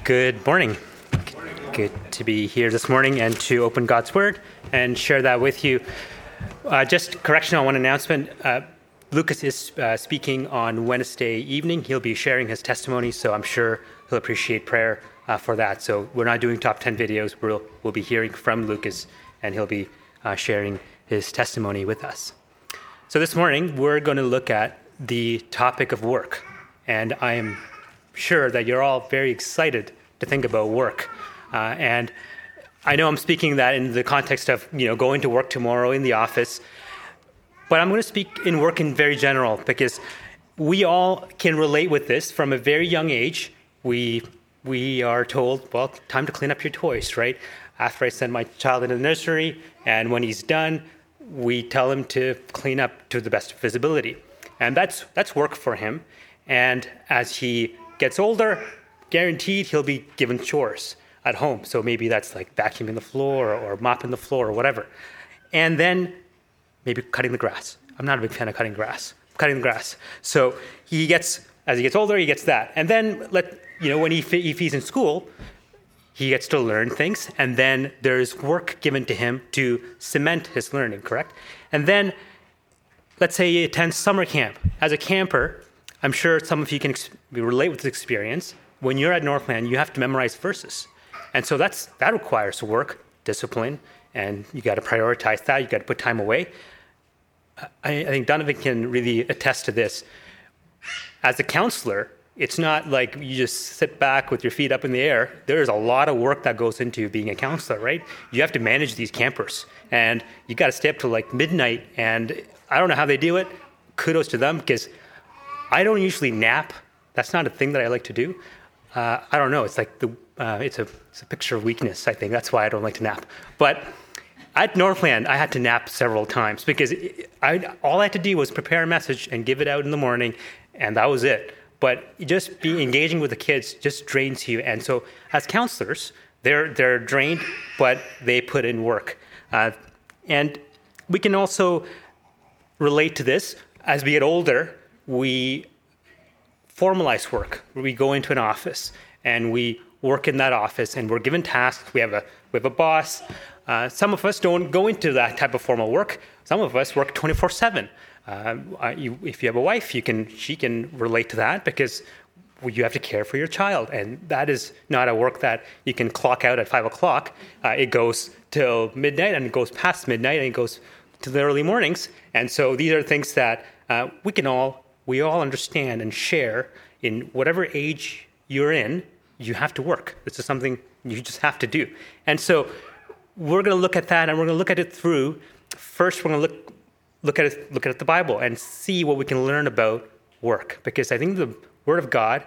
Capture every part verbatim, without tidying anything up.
Good morning. Good to be here this morning and to open God's Word and share that with you. Uh, just correction on one announcement. Uh, Lucas is uh, speaking on Wednesday evening. He'll be sharing his testimony, so I'm sure he'll appreciate prayer uh, for that. So we're not doing top ten videos. We'll, we'll be hearing from Lucas, and he'll be uh, sharing his testimony with us. So this morning, we're going to look at the topic of work. And I am sure that you're all very excited to think about work. Uh, and I know I'm speaking that in the context of, you know, going to work tomorrow in the office. But I'm going to speak in work in very general, because we all can relate with this from a very young age. We we are told, well, time to clean up your toys, right? After I send my child into the nursery, and when he's done, we tell him to clean up to the best of his ability. And that's that's work for him. And as he gets older, guaranteed he'll be given chores at home. So maybe that's like vacuuming the floor or mopping the floor or whatever. And then maybe cutting the grass. I'm not a big fan of cutting grass. Cutting the grass. So he gets, as he gets older, he gets that. And then, let you know, when he, if he's in school, he gets to learn things. And then there's work given to him to cement his learning, correct? And then, let's say he attends summer camp. As a camper, I'm sure some of you can ex- relate with this experience. When you're at Northland, you have to memorize verses. And so that's that requires work, discipline, and you got to prioritize that. You got to put time away. I, I think Donovan can really attest to this. As a counselor, it's not like you just sit back with your feet up in the air. There's a lot of work that goes into being a counselor, right? You have to manage these campers, and you got to stay up till like midnight. And I don't know how they do it. Kudos to them, because I don't usually nap. That's not a thing that I like to do. Uh, I don't know. It's like the uh, it's a it's a picture of weakness, I think. That's why I don't like to nap. But at Northland, I had to nap several times because I all I had to do was prepare a message and give it out in the morning, and that was it. But just be engaging with the kids just drains you. And so as counselors, they're they're drained, but they put in work. Uh, and we can also relate to this. As we get older, we formalize work. We go into an office and we work in that office, and we're given tasks. We have a we have a boss. Uh, some of us don't go into that type of formal work. Some of us work twenty-four seven. Uh, you, if you have a wife, you can she can relate to that, because you have to care for your child, and that is not a work that you can clock out at five o'clock. Uh, it goes till midnight, and it goes past midnight, and it goes to the early mornings. And so these are things that uh, we can all we all understand and share. In whatever age you're in, you have to work. This is something you just have to do. And so we're going to look at that, and we're going to look at it through. First, we're going to look look at it, look at the Bible and see what we can learn about work, because I think the Word of God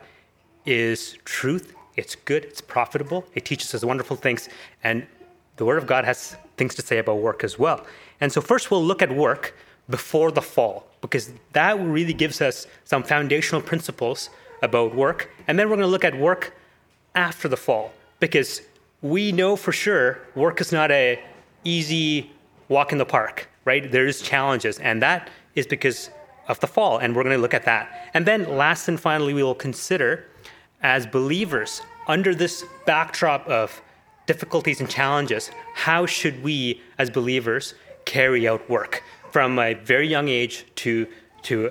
is truth. It's good. It's profitable. It teaches us wonderful things, and the Word of God has things to say about work as well. And so first, we'll look at work before the fall, because that really gives us some foundational principles about work. And then we're going to look at work after the fall, because we know for sure work is not a easy walk in the park, right? There's challenges, and that is because of the fall, and we're going to look at that. And then last and finally, we will consider, as believers, under this backdrop of difficulties and challenges, how should we as believers carry out work from a very young age to, to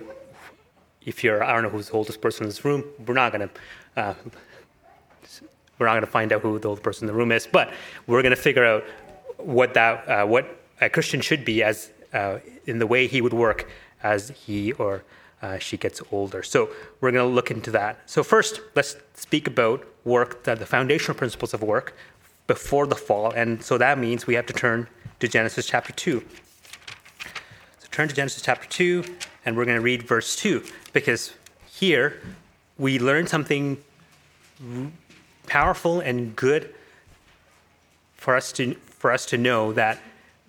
if you're, I don't know who's the oldest person in this room, we're not going to, uh, we're not going to find out who the oldest person in the room is, but we're going to figure out what that, uh, what a Christian should be as uh, in the way he would work as he or uh, she gets older. So we're going to look into that. So first, let's speak about work, the, the foundational principles of work before the fall. And so that means we have to turn to Genesis chapter two. So turn to Genesis chapter two, and we're going to read verse two, because here we learn something powerful and good for us to for us to know that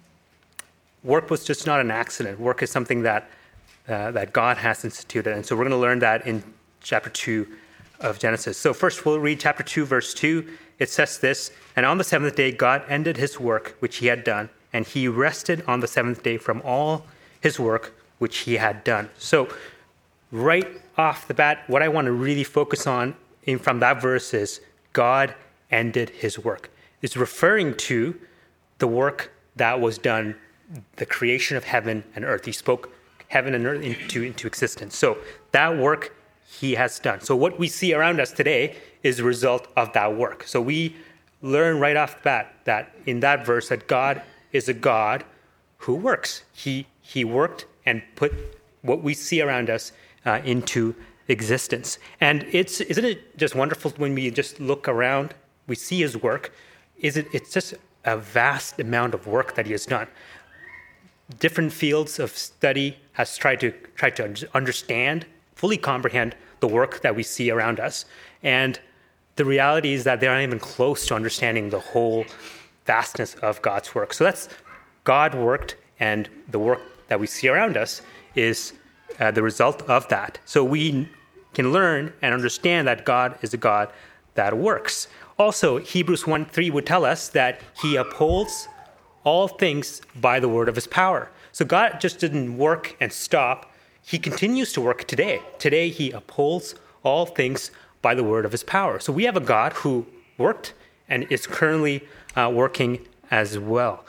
work was just not an accident. Work is something that uh, that God has instituted. And so we're going to learn that in chapter two of Genesis. So first we'll read chapter two, verse two. It says this: "And on the seventh day God ended his work which he had done, and he rested on the seventh day from all his work which he had done." So right off the bat, what I want to really focus on in, from that verse is God ended his work. It's referring to the work that was done, the creation of heaven and earth. He spoke heaven and earth into, into existence. So that work he has done. So what we see around us today is a result of that work. So we learn right off the bat that in that verse that God is a God who works. He he worked and put what we see around us uh, into existence. And it's isn't it just wonderful when we just look around, we see his work? Is it it's just a vast amount of work that he has done. Different fields of study has tried to try to understand, fully comprehend the work that we see around us. And the reality is that they're not even close to understanding the whole vastness of God's work. So that's God worked, and the work that we see around us is uh, the result of that. So we can learn and understand that God is a God that works. Also, Hebrews one three would tell us that he upholds all things by the word of his power. So God just didn't work and stop. He continues to work today. Today, he upholds all things by the word of his power. So we have a God who worked and is currently uh, working as well.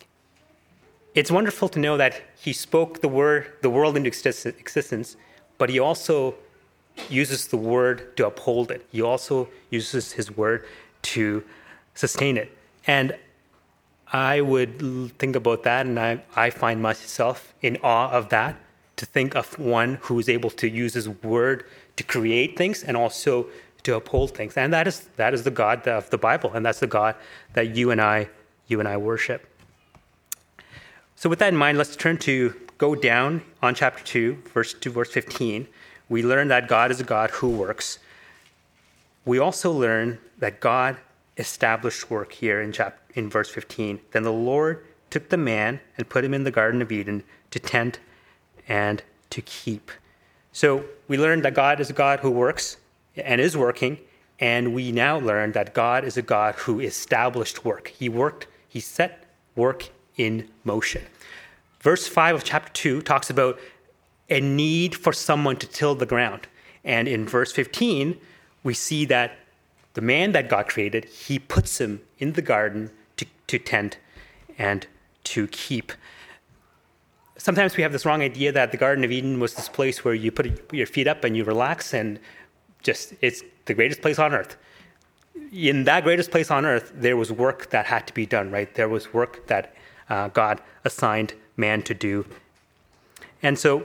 It's wonderful to know that he spoke the word, the world into existence, but he also uses the word to uphold it. He also uses his word to sustain it. And I would think about that, and I, I find myself in awe of that, to think of one who is able to use his word to create things and also to uphold things. And that is that is the God of the Bible, and that's the God that you and I you and I worship. So with that in mind, let's turn to go down on chapter two, verse two, verse fifteen. We learn that God is a God who works. We also learn that God established work here in chapter in verse fifteen. Then the Lord took the man and put him in the Garden of Eden to tend and to keep. So we learned that God is a God who works and is working, and we now learn that God is a God who established work. He worked, he set work in motion. Verse five of chapter two talks about a need for someone to till the ground. And in verse fifteen, we see that the man that God created, he puts him in the garden to, to tend and to keep. Sometimes we have this wrong idea that the Garden of Eden was this place where you put your feet up and you relax, and just it's the greatest place on earth. In that greatest place on earth, there was work that had to be done, right? There was work that uh, God assigned man to do. And so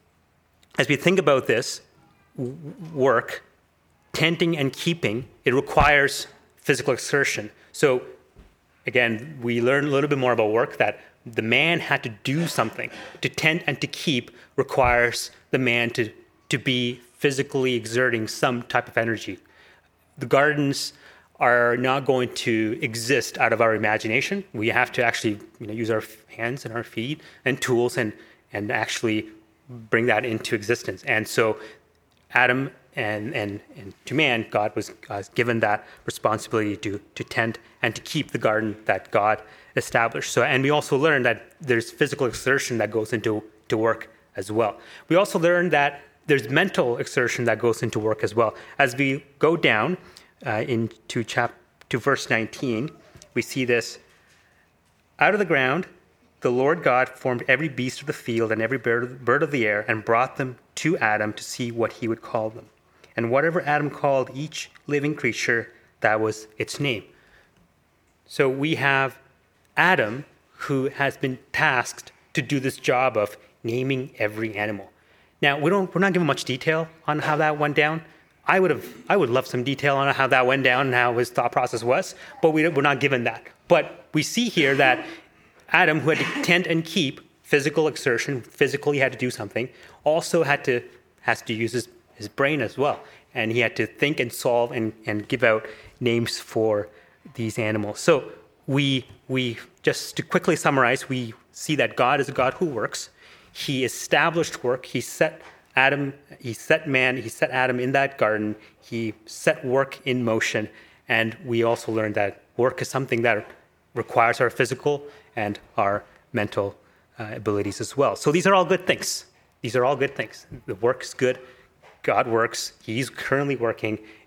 as we think about this w- work, tending and keeping, it requires physical exertion. So again, we learn a little bit more about work, that the man had to do something. To tend and to keep requires the man to, to be physically exerting some type of energy. The gardens are not going to exist out of our imagination. We have to actually you know, use our hands and our feet and tools and, and actually bring that into existence. And so Adam and, and, and to man, God was uh, given that responsibility to, to tend and to keep the garden that God established. So, and we also learned that there's physical exertion that goes into to work as well. We also learned that there's mental exertion that goes into work as well. As we go down uh, into chap to verse nineteen, we see this. Out of the ground, the Lord God formed every beast of the field and every bird, bird of the air and brought them to Adam to see what he would call them. And whatever Adam called each living creature, that was its name. So we have Adam, who has been tasked to do this job of naming every animal. Now, we don't, we're not given much detail on how that went down. I would have, I would love some detail on how that went down and how his thought process was, but we, we're not given that. But we see here that Adam, who had to tend and keep physical exertion, physically had to do something, also had to has to use his, his brain as well. And he had to think and solve and, and give out names for these animals. So we we just to quickly summarize, we see that God is a God who works. He established work. He set Adam, he set man, he set Adam in that garden. He set work in motion. And we also learned that work is something that requires our physical and our mental uh, abilities as well. So these are all good things. These are all good things. The work is good. God works. He's currently working.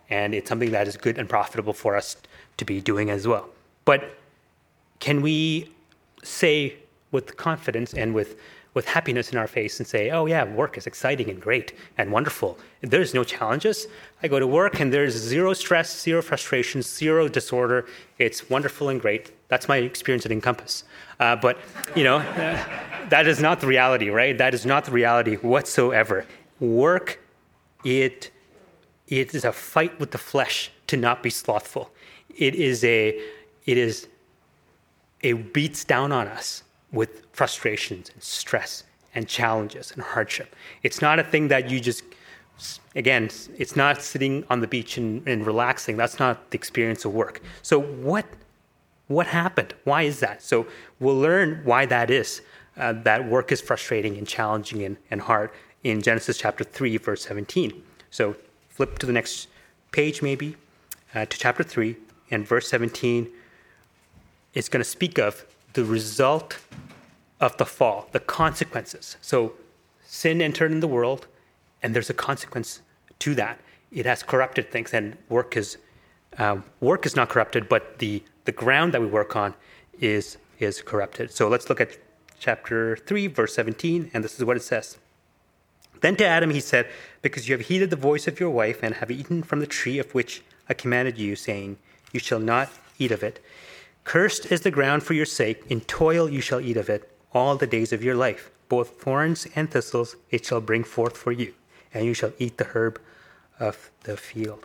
and it's something that is good and profitable for us to be doing as well. But can we say with confidence and with, with happiness in our face and say, oh yeah, work is exciting and great and wonderful. There's no challenges. I go to work and there's zero stress, zero frustration, zero disorder. It's wonderful and great. That's my experience at Encompass. Uh, but, you know, uh, that is not the reality, right? That is not the reality whatsoever. Work, it, it is a fight with the flesh to not be slothful. It is a, it is, it beats down on us with frustrations and stress and challenges and hardship. It's not a thing that you just, again, it's not sitting on the beach and, and relaxing. That's not the experience of work. So what, what happened? Why is that? So we'll learn why that is, uh, that work is frustrating and challenging and, and hard in Genesis chapter three, verse seventeen. So flip to the next page maybe, uh, to chapter three, and verse seventeen is going to speak of the result of the fall, the consequences. So sin entered in the world, and there's a consequence to that. It has corrupted things, and work is uh, work is not corrupted, but the the ground that we work on is is corrupted. So let's look at chapter three, verse seventeen, and this is what it says. Then to Adam he said, because you have heeded the voice of your wife and have eaten from the tree of which I commanded you, saying, you shall not eat of it. Cursed is the ground for your sake. In toil you shall eat of it all the days of your life. Both thorns and thistles it shall bring forth for you, and you shall eat the herb of the field.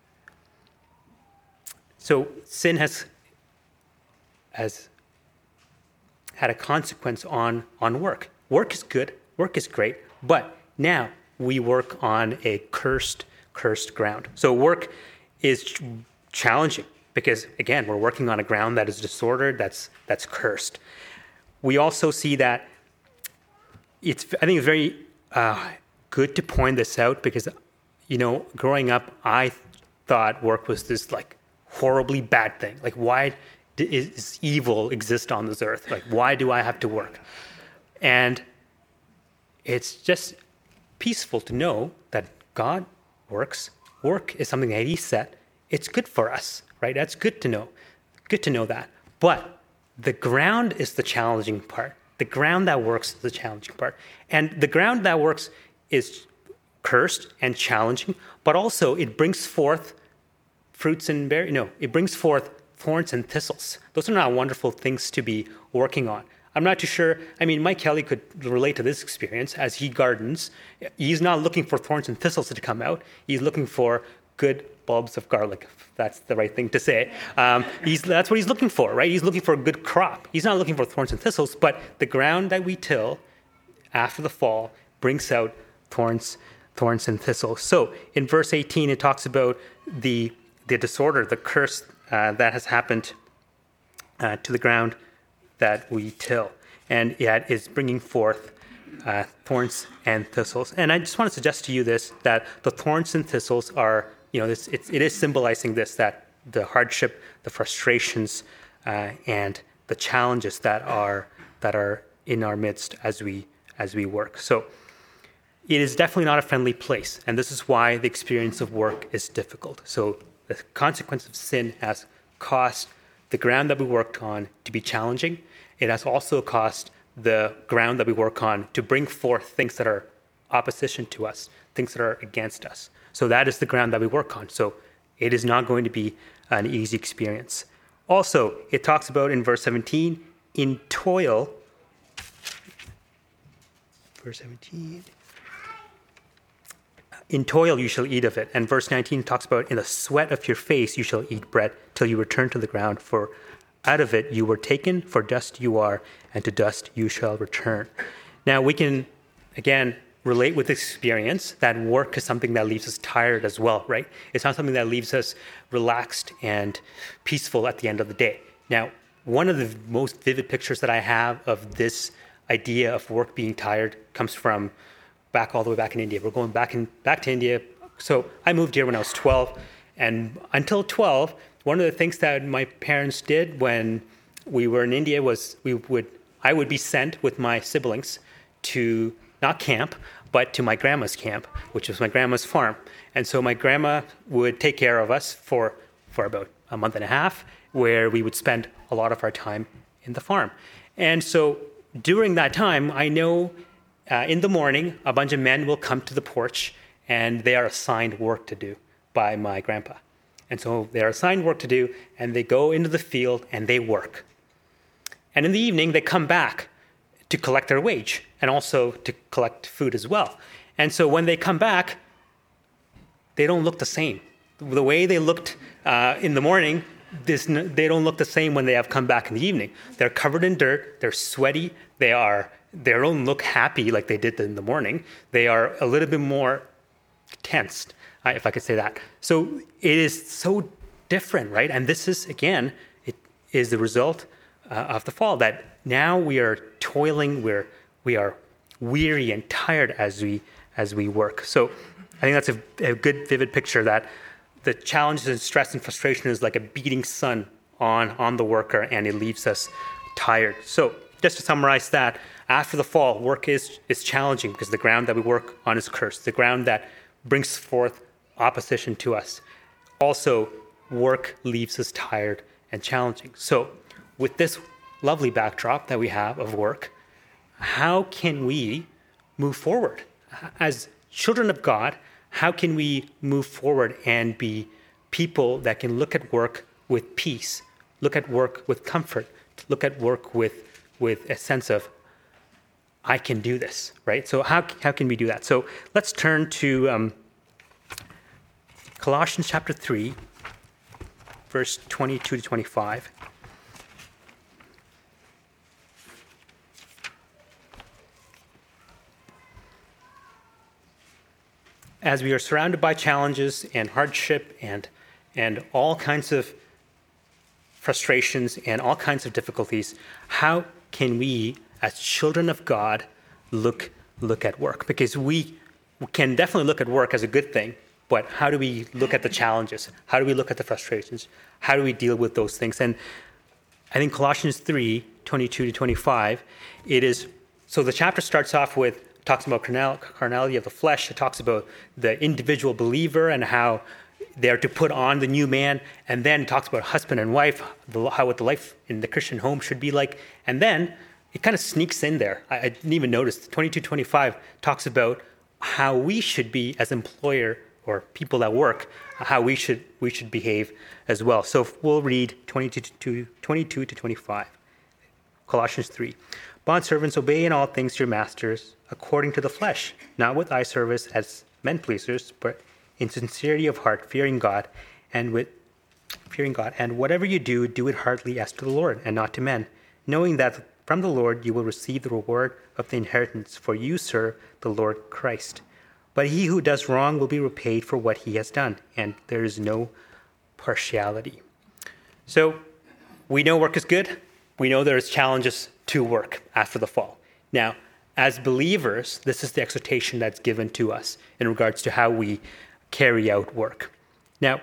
So sin has, has had a consequence on, on work. Work is good. Work is great. But now we work on a cursed, cursed ground. So work is ch- challenging. Because, again, we're working on a ground that is disordered, that's that's cursed. We also see that it's, I think it's very uh, good to point this out because, you know, growing up, I thought work was this, like, horribly bad thing. Like, why does evil exist on this earth? Like, why do I have to work? And it's just peaceful to know that God works. Work is something that he set. It's good for us. Right? That's good to know. Good to know that. But the ground is the challenging part. The ground that works is the challenging part. And the ground that works is cursed and challenging, but also it brings forth fruits and berries. No, it brings forth thorns and thistles. Those are not wonderful things to be working on. I'm not too sure. I mean, Mike Kelly could relate to this experience as he gardens. He's not looking for thorns and thistles to come out. He's looking for good bulbs of garlic, if that's the right thing to say. Um, he's, that's what he's looking for, right? He's looking for a good crop. He's not looking for thorns and thistles, but the ground that we till after the fall brings out thorns, thorns and thistles. So in verse eighteen, it talks about the the disorder, the curse uh, that has happened uh, to the ground that we till, and it is bringing forth uh, thorns and thistles. And I just want to suggest to you this: that the thorns and thistles are, you know, this, it's, it is symbolizing this, that the hardship, the frustrations, uh, and the challenges that are that are in our midst as we as we work. So it is definitely not a friendly place, and this is why the experience of work is difficult. So the consequence of sin has caused the ground that we worked on to be challenging. It has also caused the ground that we work on to bring forth things that are opposition to us, things that are against us. So that is the ground that we work on. So it is not going to be an easy experience. Also, it talks about in verse seventeen, in toil, verse seventeen, in toil you shall eat of it. And verse nineteen talks about in the sweat of your face you shall eat bread till you return to the ground, for out of it you were taken, for dust you are, and to dust you shall return. Now we can, again, relate with experience that work is something that leaves us tired as well, right? It's not something that leaves us relaxed and peaceful at the end of the day. Now, one of the most vivid pictures that I have of this idea of work being tired comes from back all the way back in India. We're going back in back to India. So I moved here when I was twelve, and until twelve, one of the things that my parents did when we were in India was we would I would be sent with my siblings to not camp, but to my grandma's camp, which was my grandma's farm. And so my grandma would take care of us for, for about a month and a half, where we would spend a lot of our time in the farm. And so during that time, I know uh, in the morning, a bunch of men will come to the porch, and they are assigned work to do by my grandpa. And so they're assigned work to do, and they go into the field and they work. And in the evening, they come back to collect their wage and also to collect food as well. And so when they come back, they don't look the same. The way they looked uh, in the morning, this, they don't look the same when they have come back in the evening. They're covered in dirt, they're sweaty, they are, they don't look happy like they did in the morning. They are a little bit more tensed, if I could say that. So it is so different, right? And this is, again, it is the result uh, of the fall, that now we are toiling, we're, we are weary and tired as we as we work. So I think that's a, a good, vivid picture that the challenges and stress and frustration is like a beating sun on, on the worker, and it leaves us tired. So just to summarize that, after the fall, work is, is challenging because the ground that we work on is cursed, the ground that brings forth opposition to us. Also, work leaves us tired and challenging. So with this lovely backdrop that we have of work, how can we move forward? As children of God, how can we move forward and be people that can look at work with peace, look at work with comfort, look at work with, with a sense of, I can do this, right? So how, how can we do that? So let's turn to um, Colossians chapter three, verse twenty-two to twenty-five. As we are surrounded by challenges and hardship and, and all kinds of frustrations and all kinds of difficulties, how can we, as children of God, look, look at work? Because we can definitely look at work as a good thing, but how do we look at the challenges? How do we look at the frustrations? How do we deal with those things? And I think Colossians three, twenty-two to twenty-five, it is, so the chapter starts off with, talks about carnal, carnality of the flesh. It talks about the individual believer and how they're to put on the new man, and then talks about husband and wife, the, how what the life in the Christian home should be like. And then it kind of sneaks in there. I, I didn't even notice. twenty-two twenty-five talks about how we should be as employer or people at work, how we should we should behave as well. So we'll read twenty-two to twenty-five. Colossians three. Bondservants, obey in all things your masters, according to the flesh, not with eye service as men pleasers, but in sincerity of heart, fearing God, and with fearing God. And whatever you do, do it heartily as to the Lord, and not to men, knowing that from the Lord you will receive the reward of the inheritance, for you serve the Lord Christ. But he who does wrong will be repaid for what he has done, and there is no partiality. So we know work is good. We know there's challenges to work after the fall. Now, as believers, this is the exhortation that's given to us in regards to how we carry out work. Now,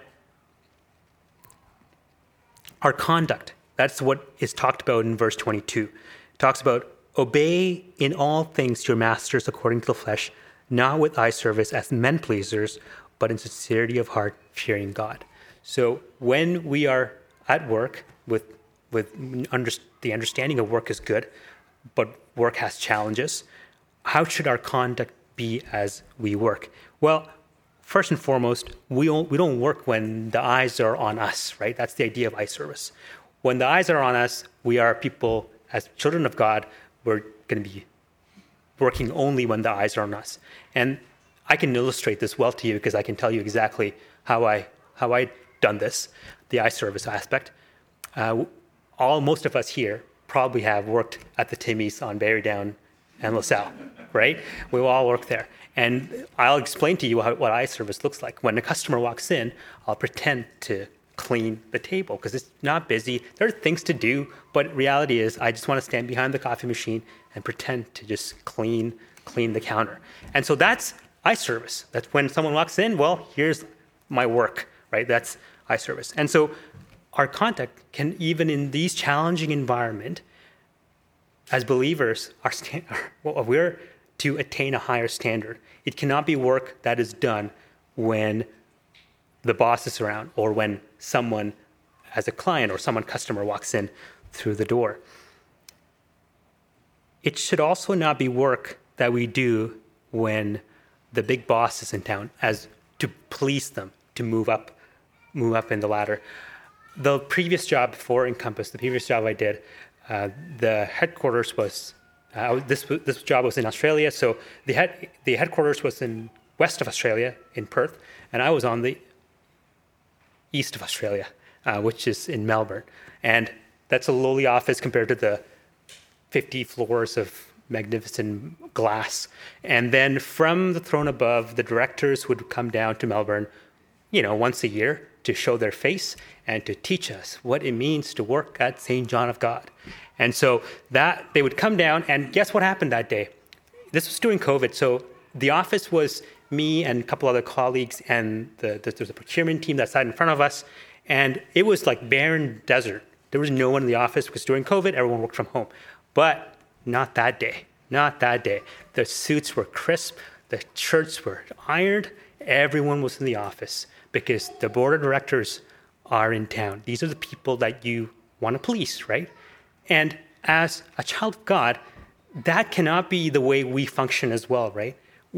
our conduct, that's what is talked about in verse twenty-two. It talks about, obey in all things your masters according to the flesh, not with eye service as men pleasers, but in sincerity of heart, fearing God. So when we are at work with with under, the understanding of work is good, but work has challenges, how should our conduct be as we work? Well, first and foremost, we don't, we don't work when the eyes are on us, right? That's the idea of eye service. When the eyes are on us, we are people, as children of God, we're going to be working only when the eyes are on us. And I can illustrate this well to you because I can tell you exactly how I how I done this, the eye service aspect. Uh, all most of us here probably have worked at the Timmy's on Barrydown and LaSalle, right? We all work there. And I'll explain to you how, what eye service looks like. When a customer walks in, I'll pretend to clean the table because it's not busy. There are things to do, but reality is I just want to stand behind the coffee machine and pretend to just clean clean the counter. And so that's eye service. That's when someone walks in, well, here's my work, right? That's eye service. And so our conduct can, even in these challenging environment, as believers, our stand, well, we're to attain a higher standard. It cannot be work that is done when the boss is around or when someone as a client or someone customer walks in through the door. It should also not be work that we do when the big boss is in town, as to please them, to move up, move up in the ladder. The previous job before Encompass, the previous job I did, uh, the headquarters was, uh, this this job was in Australia, so the head the headquarters was in west of Australia, in Perth, and I was on the east of Australia, uh, which is in Melbourne. And that's a lowly office compared to the fifty floors of magnificent glass. And then from the throne above, the directors would come down to Melbourne, you know, once a year to show their face and to teach us what it means to work at Saint John of God. And so that they would come down, and guess what happened that day? This was during COVID. So the office was me and a couple other colleagues, and the, the, there's a procurement team that sat in front of us. And it was like barren desert. There was no one in the office because during COVID, everyone worked from home. But not that day, not that day. The suits were crisp, the shirts were ironed, everyone was in the office because the board of directors are in town. These are the people that you want to police, right? And as a child of God, that cannot be the way we function as well, right?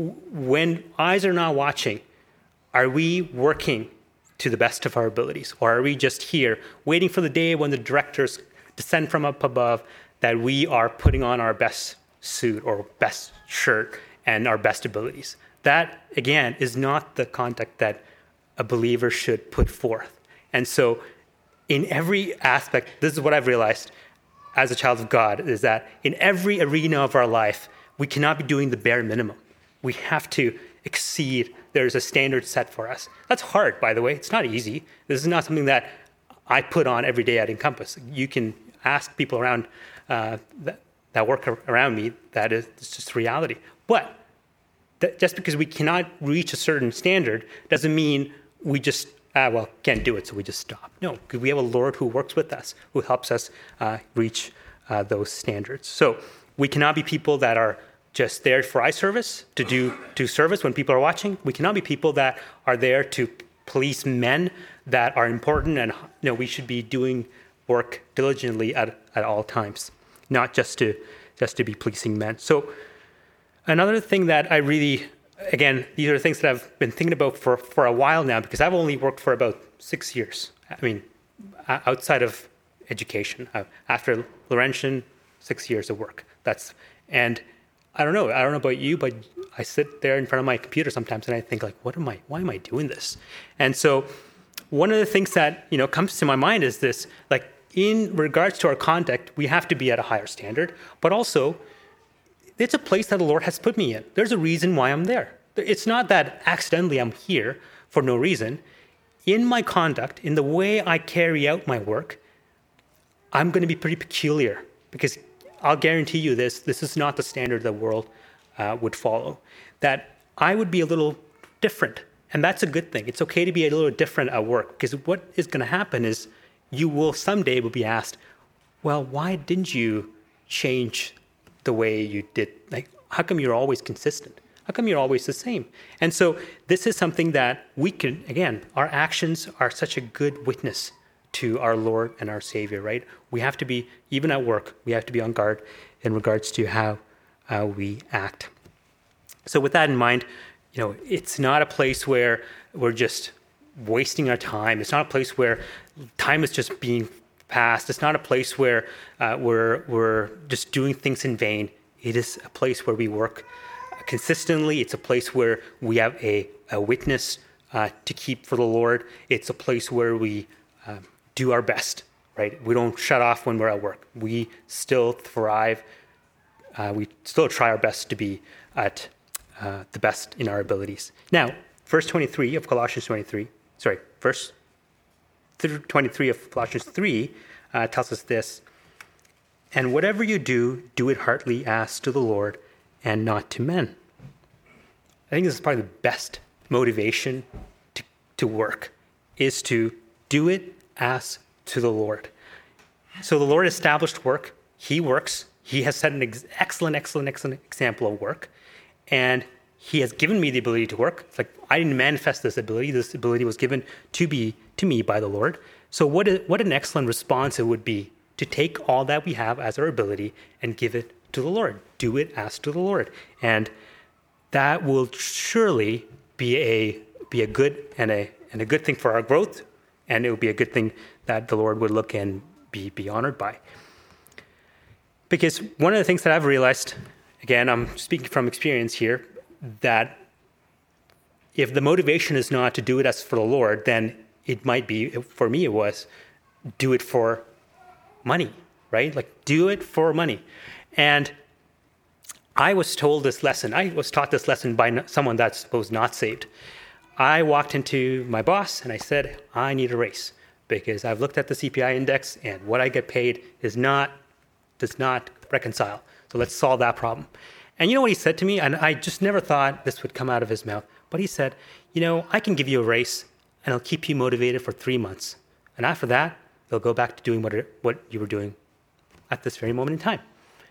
When eyes are not watching, are we working to the best of our abilities? Or are we just here waiting for the day when the directors descend from up above that we are putting on our best suit or best shirt and our best abilities? That, again, is not the conduct that a believer should put forth. And so in every aspect, this is what I've realized as a child of God, is that in every arena of our life, we cannot be doing the bare minimum. We have to exceed. There's a standard set for us. That's hard, by the way. It's not easy. This is not something that I put on every day at Encompass. You can ask people around uh, that, that work around me. That is it's just reality. But that just because we cannot reach a certain standard doesn't mean we just, ah, well, can't do it, so we just stop. No, because we have a Lord who works with us, who helps us uh, reach uh, those standards. So we cannot be people that are just there for eye service, to do to service when people are watching. We cannot be people that are there to police men that are important, and you know, we should be doing work diligently at, at all times, not just to just to be policing men. So another thing that I really, again, these are things that I've been thinking about for, for a while now, because I've only worked for about six years. I mean, outside of education, after Laurentian, six years of work. That's and. I don't know. I don't know about you, but I sit there in front of my computer sometimes and I think, like, what am I, why am I doing this? And so one of the things that, you know, comes to my mind is this, like, in regards to our conduct, we have to be at a higher standard, but also it's a place that the Lord has put me in. There's a reason why I'm there. It's not that accidentally I'm here for no reason. In my conduct, in the way I carry out my work, I'm going to be pretty peculiar, because I'll guarantee you this, this is not the standard the world uh, would follow. That I would be a little different, and that's a good thing. It's okay to be a little different at work, because what is going to happen is you will someday will be asked, well, why didn't you change the way you did? Like, how come you're always consistent? How come you're always the same? And so this is something that we can, again, our actions are such a good witness to our Lord and our Savior, right? We have to be, even at work, we have to be on guard in regards to how uh, we act. So with that in mind, you know, it's not a place where we're just wasting our time. It's not a place where time is just being passed. It's not a place where uh, we're we're just doing things in vain. It is a place where we work consistently. It's a place where we have a, a witness uh, to keep for the Lord. It's a place where we um, do our best, right? We don't shut off when we're at work. We still thrive. Uh, we still try our best to be at uh, the best in our abilities. Now, verse twenty-three of Colossians twenty-three, sorry, verse twenty-three of Colossians three uh, tells us this: and whatever you do, do it heartily as to the Lord and not to men. I think this is probably the best motivation to, to work, is to do it as to the Lord. So the Lord established work. He works. He has set an ex- excellent, excellent, excellent example of work. and he has given me the ability to work. It's like I didn't manifest this ability. This ability was given to be to me by the Lord. So what, a, what an excellent response it would be to take all that we have as our ability and give it to the Lord. Do it as to the Lord. And that will surely be a be a good and a and a good thing for our growth, and it will be a good thing that the Lord would look and be be honored by. Because one of the things that I've realized, again, I'm speaking from experience here, that if the motivation is not to do it as for the Lord, then it might be, for me it was, do it for money, right? Like do it for money. And I was told this lesson. I was taught this lesson by someone that was not saved. I walked into my boss and I said, I need a raise because I've looked at the C P I index and what I get paid is not, does not reconcile. So let's solve that problem. And you know what he said to me? And I just never thought this would come out of his mouth. But he said, you know, I can give you a raise and I'll keep you motivated for three months. And after that, you'll go back to doing what, it, what you were doing at this very moment in time.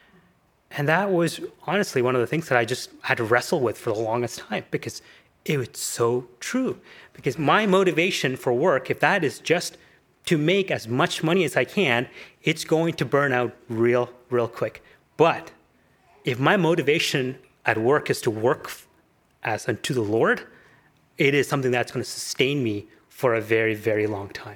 And that was honestly one of the things that I just had to wrestle with for the longest time because it was so true. Because my motivation for work, if that is just to make as much money as I can, it's going to burn out real, real quick. But if my motivation at work is to work as unto the Lord, it is something that's going to sustain me for a very, very long time.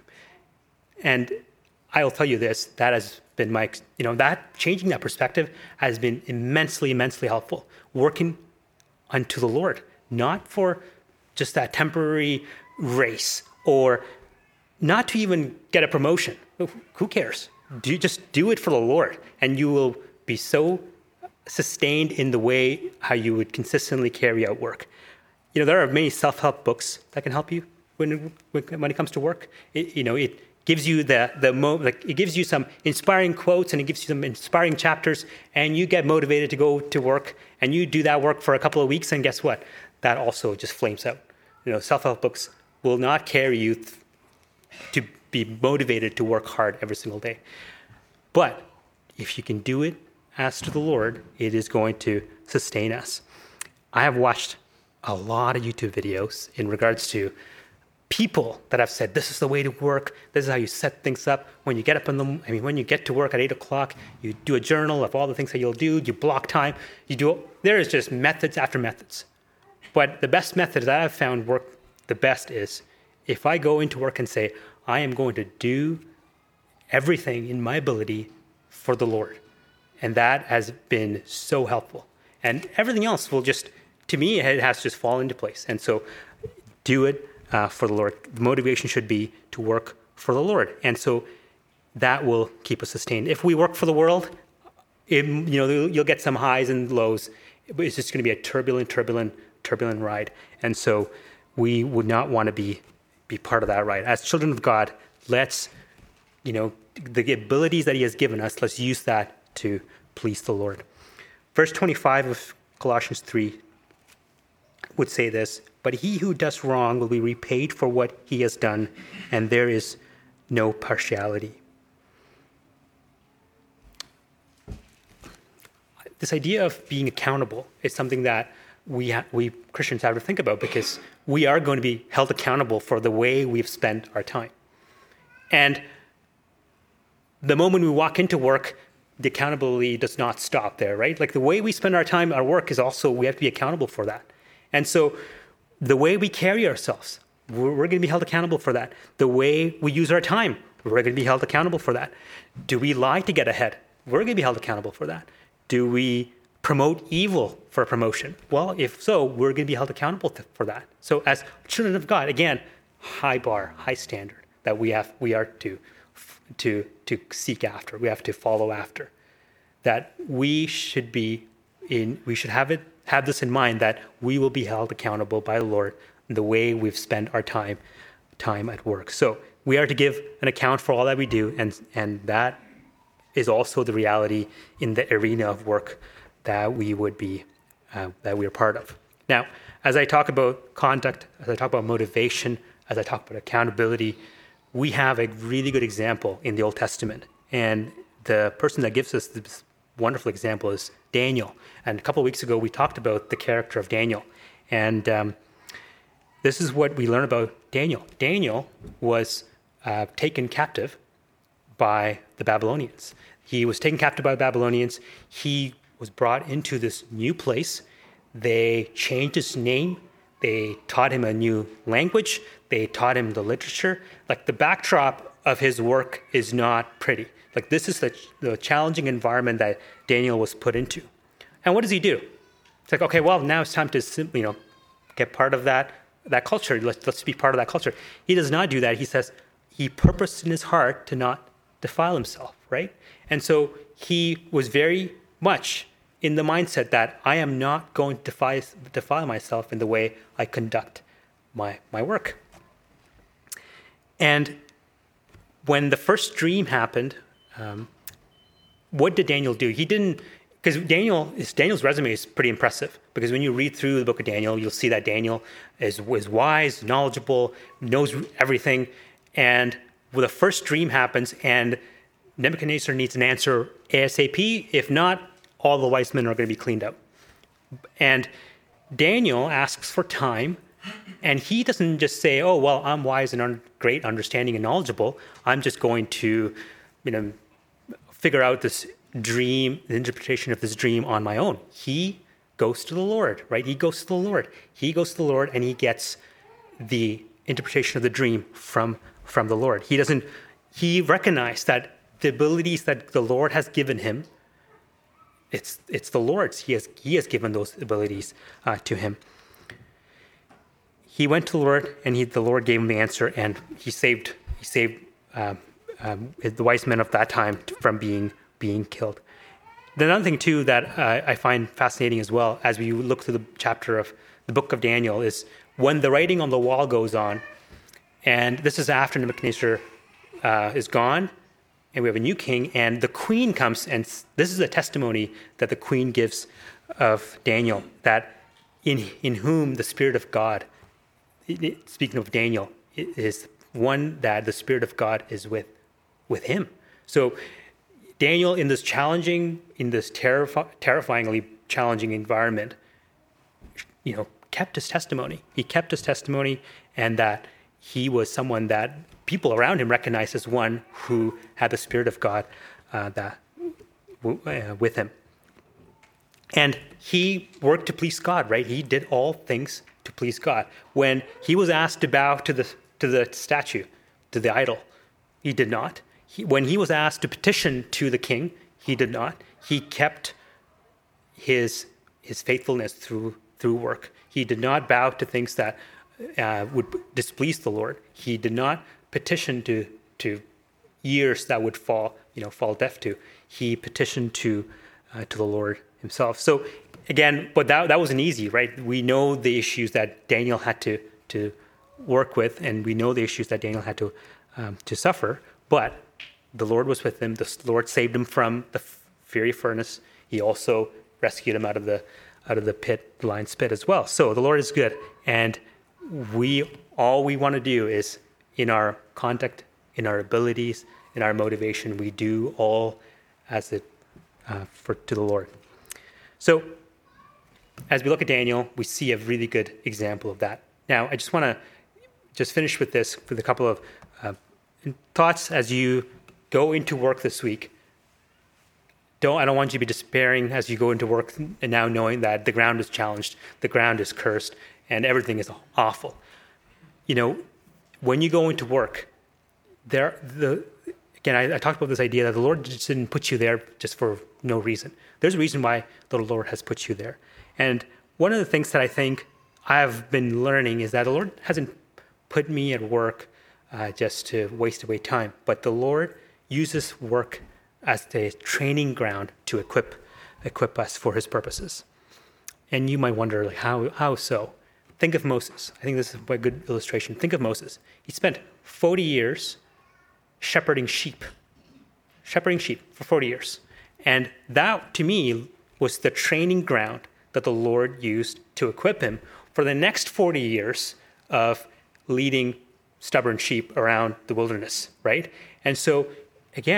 And I'll tell you this, that has been my, you know, that changing that perspective has been immensely, immensely helpful. Working unto the Lord, not for just that temporary race or not to even get a promotion. Who cares? Do just do it for the Lord and you will be so sustained in the way how you would consistently carry out work. You know, there are many self-help books that can help you when when it comes to work. It, you know, it gives you the the mo- like it gives you some inspiring quotes and it gives you some inspiring chapters, and you get motivated to go to work and you do that work for a couple of weeks, and guess what? That also just flames out. You know, self-help books will not carry you th- to be motivated to work hard every single day. But if you can do it as to the Lord, it is going to sustain us. I have watched a lot of YouTube videos in regards to people that have said, this is the way to work. This is how you set things up. When you get up in the, I mean, when you get to work at eight o'clock, you do a journal of all the things that you'll do. You block time. You do, there is just methods after methods. But the best method that I've found work the best is if I go into work and say, I am going to do everything in my ability for the Lord. And that has been so helpful. And everything else will just, to me, it has just fallen into place. And so do it uh, for the Lord. The motivation should be to work for the Lord. And so that will keep us sustained. If we work for the world, it, you know, you'll get some highs and lows. But it's just going to be a turbulent, turbulent, turbulent ride. And so we would not want to be, be part of that ride. As children of God, let's, you know, the abilities that he has given us, let's use that to please the Lord. Verse twenty-five of Colossians three would say this, but he who does wrong will be repaid for what he has done, and there is no partiality. This idea of being accountable is something that we ha- we Christians have to think about because we are going to be held accountable for the way we've spent our time. And the moment we walk into work, the accountability does not stop there, right? Like the way we spend our time, our work is also, we have to be accountable for that. And so the way we carry ourselves, we're, we're going to be held accountable for that. The way we use our time, we're going to be held accountable for that. Do we lie to get ahead? We're going to be held accountable for that. Do we promote evil for a promotion? Well, if so, we're going to be held accountable to, for that. So as children of God, again, high bar, high standard that we have, we are to to to seek after, we have to follow after. That we should be in, we should have it, have this in mind that we will be held accountable by the Lord in the way we've spent our time, time at work. So we are to give an account for all that we do, and and that is also the reality in the arena of work that we would be, uh, that we are part of. Now, as I talk about conduct, as I talk about motivation, as I talk about accountability, we have a really good example in the Old Testament. And the person that gives us this wonderful example is Daniel. And a couple of weeks ago, we talked about the character of Daniel. And um, this is what we learn about Daniel. Daniel was uh, taken captive by the Babylonians. He was taken captive by the Babylonians. He was brought into this new place. They changed his name. They taught him a new language. They taught him the literature. Like, the backdrop of his work is not pretty. Like, this is the, the challenging environment that Daniel was put into. And what does he do? It's like, okay, well, now it's time to simply, you know, get part of that that culture. Let's, let's be part of that culture. He does not do that. He says he purposed in his heart to not defile himself, right? And so he was very much in the mindset that I am not going to defile, defile myself in the way I conduct my, my work. And when the first dream happened, um, what did Daniel do? He didn't, because Daniel, Daniel's resume is pretty impressive, because when you read through the book of Daniel, you'll see that Daniel is, is wise, knowledgeable, knows everything. And when the first dream happens and Nebuchadnezzar needs an answer ASAP, if not, all the wise men are going to be cleaned out. And Daniel asks for time, and he doesn't just say, oh, well, I'm wise and un- great, understanding and knowledgeable. I'm just going to, you know, figure out this dream, the interpretation of this dream on my own. He goes to the Lord, right? He goes to the Lord. He goes to the Lord, and he gets the interpretation of the dream from, from the Lord. He doesn't, he recognized that the abilities that the Lord has given him, It's it's the Lord's. He has he has given those abilities uh, to him. He went to the Lord, and he, the Lord gave him the answer, and he saved he saved um, um, the wise men of that time from being being killed. The another thing too that uh, I find fascinating as well, as we look through the chapter of the book of Daniel, is when the writing on the wall goes on, and this is after Nebuchadnezzar uh, is gone. And we have a new king, and the queen comes, and this is a testimony that the queen gives of Daniel, that in in whom the Spirit of God, speaking of Daniel, is one that the Spirit of God is with, with him. So Daniel, in this challenging, in this terrifi- terrifyingly challenging environment, you know, kept his testimony. He kept his testimony, and that he was someone that people around him recognized as one who had the Spirit of God uh, that uh, with him. And he worked to please God, right? He did all things to please God. When he was asked to bow to the to the statue, to the idol, he did not. He, when he was asked to petition to the king, he did not. He kept his his faithfulness through through work. He did not bow to things that uh, would displease the Lord. He did not petition to to ears that would fall, you know, fall deaf to. He petitioned to uh, to the Lord himself. So again, but that that wasn't easy, right? We know the issues that Daniel had to to work with, and we know the issues that Daniel had to um, to suffer. But the Lord was with him. The Lord saved him from the fiery furnace. He also rescued him out of the out of the pit, the lion's pit as well. So the Lord is good, and we all we want to do is, in our conduct, in our abilities, in our motivation, we do all as it uh, for to the Lord. So, as we look at Daniel, we see a really good example of that. Now, I just want to just finish with this, with a couple of uh, thoughts as you go into work this week. Don't I don't want you to be despairing as you go into work and now knowing that the ground is challenged, the ground is cursed, and everything is awful. You know, when you go into work, there the again I, I talked about this idea that the Lord just didn't put you there just for no reason. There's a reason why the Lord has put you there. And one of the things that I think I've been learning is that the Lord hasn't put me at work uh, just to waste away time, but the Lord uses work as a training ground to equip equip us for his purposes. And you might wonder, like, how how so? Think of Moses. I think this is a good illustration. Think of Moses. He spent forty years shepherding sheep, shepherding sheep for forty years. And that, to me, was the training ground that the Lord used to equip him for the next forty years of leading stubborn sheep around the wilderness, right? And so, again,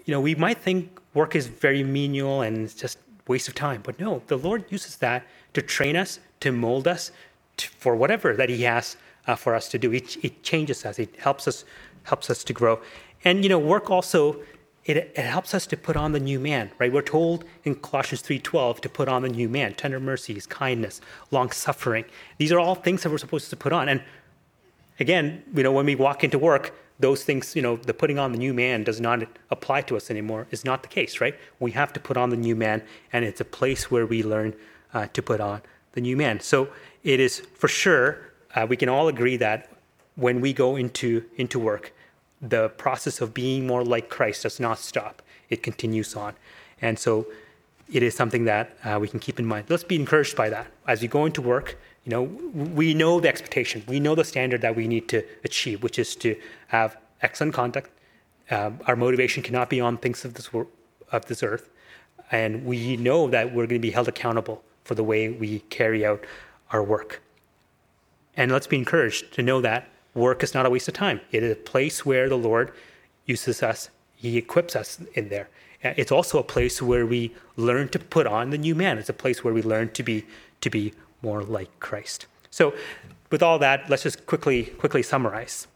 you know, we might think work is very menial and it's just waste of time. But no, the Lord uses that to train us, to mold us to, for whatever that he has uh, for us to do. It, it changes us. It helps us, helps us to grow. And, you know, work also, it, it helps us to put on the new man, right? We're told in Colossians three twelve to put on the new man, tender mercies, kindness, long-suffering. These are all things that we're supposed to put on. And again, you know, when we walk into work, those things, you know, the putting on the new man does not apply to us anymore. Is not the case, right? We have to put on the new man, and it's a place where we learn uh, to put on the new man. So it is for sure, uh, we can all agree that when we go into, into work, the process of being more like Christ does not stop. It continues on. And so it is something that uh, we can keep in mind. Let's be encouraged by that. As we go into work, you know, we know the expectation. We know the standard that we need to achieve, which is to have excellent conduct. Um, our motivation cannot be on things of this wor- of this earth. And we know that we're going to be held accountable for the way we carry out our work. And let's be encouraged to know that work is not a waste of time. It is a place where the Lord uses us. He equips us in there. It's also a place where we learn to put on the new man. It's a place where we learn to be to be more like Christ. So with all that, let's just quickly quickly summarize.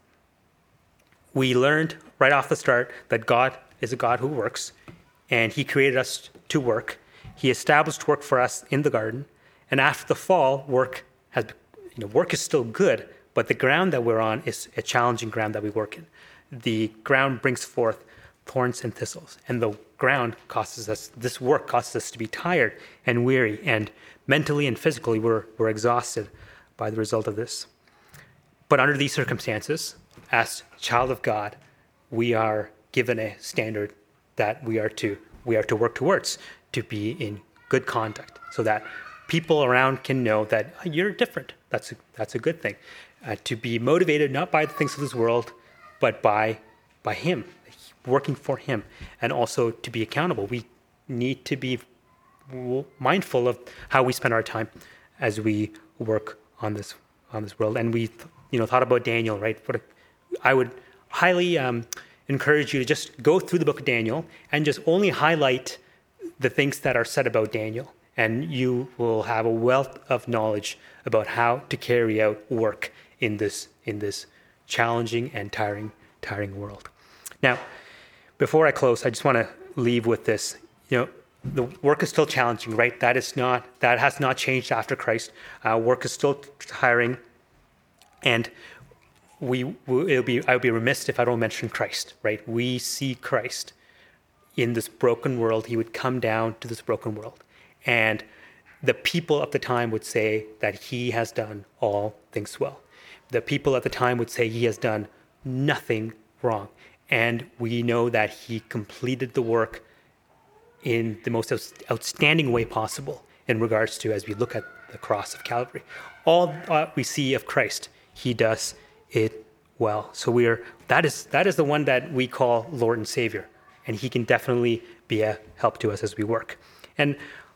We learned right off the start that God is a God who works, and he created us to work. He established work for us in the garden, and after the fall, work has you know work is still good, but the ground that we're on is a challenging ground that we work in. The ground brings forth thorns and thistles, and the ground causes us, this work causes us to be tired and weary, and mentally and physically we're, we're exhausted by the result of this. But under these circumstances, as child of God, we are given a standard that we are to we are to work towards, to be in good conduct, so that people around can know that oh, you're different. That's a, that's a good thing. Uh, to be motivated not by the things of this world, but by by him, working for him, and also to be accountable. We need to be mindful of how we spend our time as we work on this on this world. And we, you know, thought about Daniel, right? What a, I would highly um, encourage you to just go through the book of Daniel and just only highlight the things that are said about Daniel, and you will have a wealth of knowledge about how to carry out work in this in this challenging and tiring tiring world. Now, before I close, I just want to leave with this. You know, the work is still challenging, right? That is not that has not changed after Christ. Uh, work is still tiring, and we it'll be I would be remiss if I don't mention Christ, right? We see Christ in this broken world. He would come down to this broken world, and the people of the time would say that he has done all things well. The people at the time would say he has done nothing wrong. And we know that he completed the work in the most outstanding way possible in regards to, as we look at the cross of Calvary. All uh, we see of Christ, he does it well. So we are that is that is the one that we call Lord and Savior. And he can definitely be a help to us as we work. And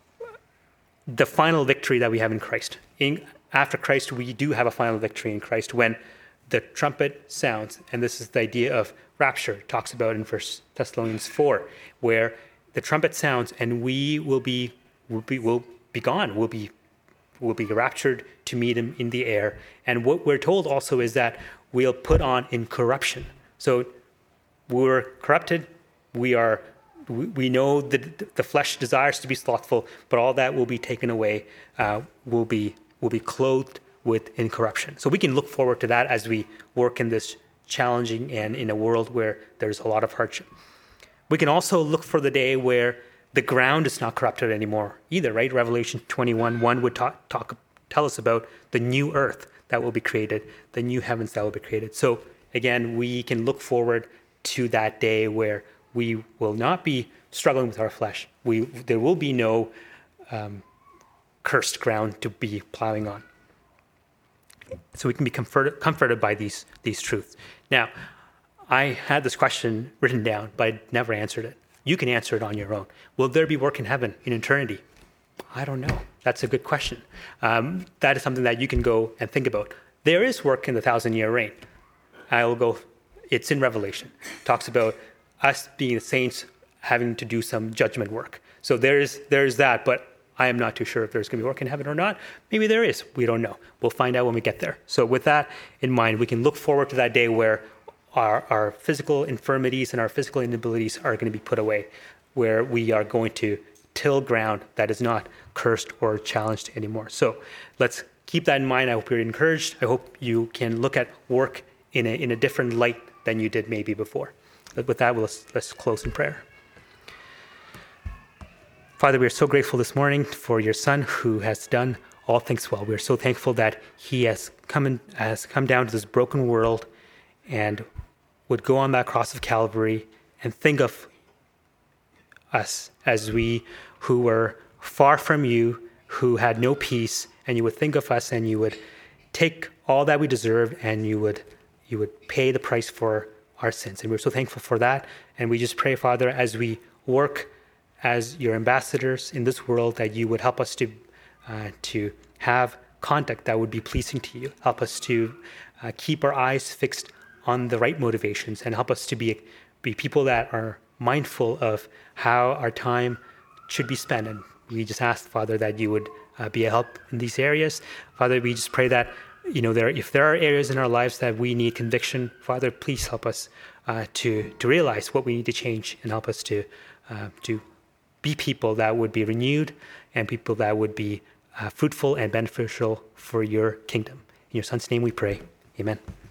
the final victory that we have in Christ. In, after Christ, we do have a final victory in Christ when the trumpet sounds. And this is the idea of rapture. It talks about in First Thessalonians four, where the trumpet sounds and we will be will be will be gone. We'll be will be raptured to meet him in the air. And what we're told also is that we'll put on incorruption. So we're corrupted. We are we, we know that the flesh desires to be slothful, but all that will be taken away. Uh, will be will be clothed with incorruption. So we can look forward to that as we work in this challenging and in a world where there's a lot of hardship. We can also look for the day where the ground is not corrupted anymore either, right? Revelation twenty-one one would talk, talk tell us about the new earth that will be created, the new heavens that will be created. So again, we can look forward to that day where we will not be struggling with our flesh. We there will be no um, cursed ground to be plowing on. So we can be comforted, comforted by these these truths. Now, I had this question written down, but I never answered it. You can answer it on your own. Will there be work in heaven in eternity? I don't know. That's a good question. Um, that is something that you can go and think about. There is work in the thousand-year reign. I will go. It's in Revelation. It talks about us being the saints having to do some judgment work. So there is there is that, but I am not too sure if there's going to be work in heaven or not. Maybe there is. We don't know. We'll find out when we get there. So with that in mind, we can look forward to that day where our, our physical infirmities and our physical inabilities are going to be put away, where we are going to till ground that is not cursed or challenged anymore. So let's keep that in mind. I hope you're encouraged. I hope you can look at work in a, in a different light than you did maybe before. But with that, we'll, let's, let's close in prayer. Father, we are so grateful this morning for your Son who has done all things well. We are so thankful that he has come in, has come down to this broken world and would go on that cross of Calvary and think of us as we who were far from you, who had no peace, and you would think of us and you would take all that we deserve and you would you would pay the price for our sins. And we're so thankful for that. And we just pray, Father, as we work as your ambassadors in this world, that you would help us to uh, to have conduct that would be pleasing to you. Help us to uh, keep our eyes fixed on the right motivations, and help us to be be people that are mindful of how our time should be spent. And we just ask, Father, that you would uh, be a help in these areas. Father, we just pray that, you know, there if there are areas in our lives that we need conviction, Father, please help us uh, to to realize what we need to change, and help us to uh, to be people that would be renewed and people that would be uh, fruitful and beneficial for your kingdom. In your Son's name we pray. Amen.